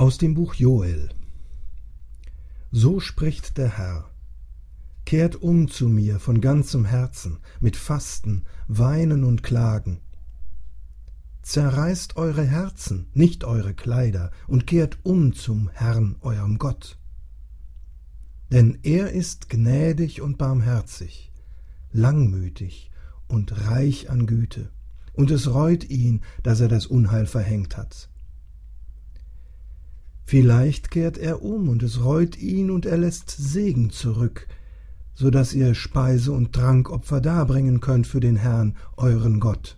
Aus dem Buch Joel. So spricht der Herr: Kehrt um zu mir von ganzem Herzen, mit Fasten, Weinen und Klagen. Zerreißt eure Herzen, nicht eure Kleider, und kehrt um zum Herrn, eurem Gott. Denn er ist gnädig und barmherzig, langmütig und reich an Güte, und es reut ihn, dass er das Unheil verhängt hat. Vielleicht kehrt er um, und es reut ihn, und er lässt Segen zurück, so dass ihr Speise- und Trankopfer darbringen könnt für den Herrn, euren Gott.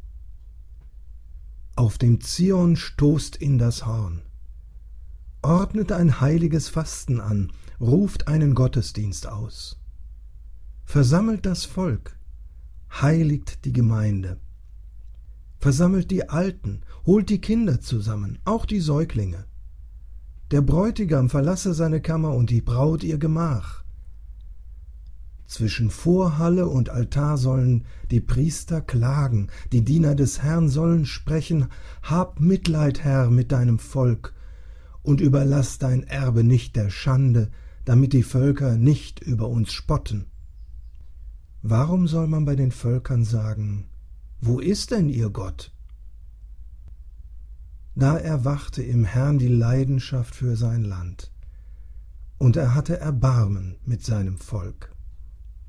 Auf dem Zion stoßt in das Horn. Ordnet ein heiliges Fasten an, ruft einen Gottesdienst aus. Versammelt das Volk, heiligt die Gemeinde. Versammelt die Alten, holt die Kinder zusammen, auch die Säuglinge. Der Bräutigam verlasse seine Kammer und die Braut ihr Gemach. Zwischen Vorhalle und Altar sollen die Priester klagen, die Diener des Herrn sollen sprechen: Hab Mitleid, Herr, mit deinem Volk, und überlass dein Erbe nicht der Schande, damit die Völker nicht über uns spotten. Warum soll man bei den Völkern sagen: Wo ist denn ihr Gott? Da erwachte im Herrn die Leidenschaft für sein Land, und er hatte Erbarmen mit seinem Volk.